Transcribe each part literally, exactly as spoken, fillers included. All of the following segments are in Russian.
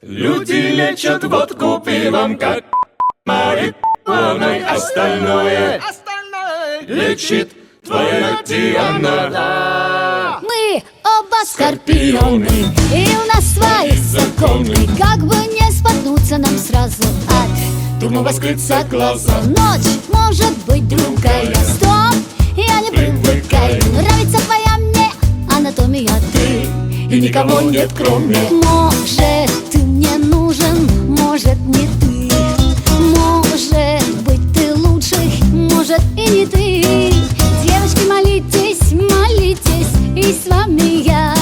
Люди лечат водку пивом, как марихуаной. Остальное лечит твоя Диана. Мы оба скорпионы, и у нас свои законы. Как бы не споткнуться нам сразу от дурного скрыться глаза. Ночь может быть другая. Стоп, я не привыкаю. Нравится твоя мне анатомия, ты И никого нет кроме. Может, ты мне нужен, может, не ты. Может быть, ты лучший, может, и не ты. Девочки, молитесь, молитесь, и с вами я.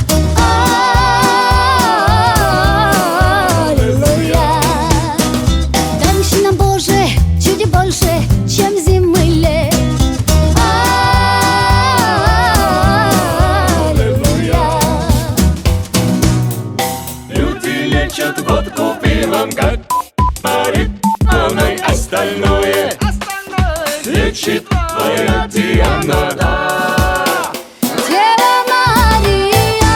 Аллилуйя. Дай мужчинам, Боже, чуть больше, чем зимы лет. Лечат водку пивом, как марихуаной. Остальное лечит твоя Диана. Дева Мария,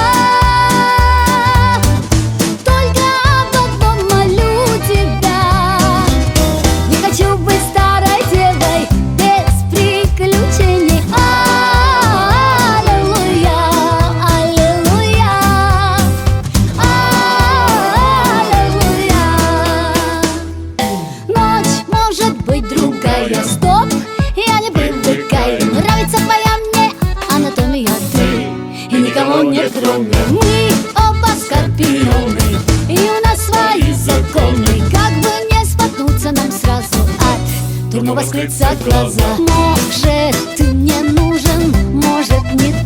только об одном молю тебя. Не хочу быть старой девой без приключений. Аллилуйя, аллилуйя, аллилуйя. Ночь может быть другая. Стоп, я не привыкаю. Нравится твоя мне анатомия, ты И никого нет кроме. Мы оба скорпионы, и у нас свои законы. Как бы не споткнуться нам сразу от Дурного скрыться глаза. Может, ты мне нужен, может, не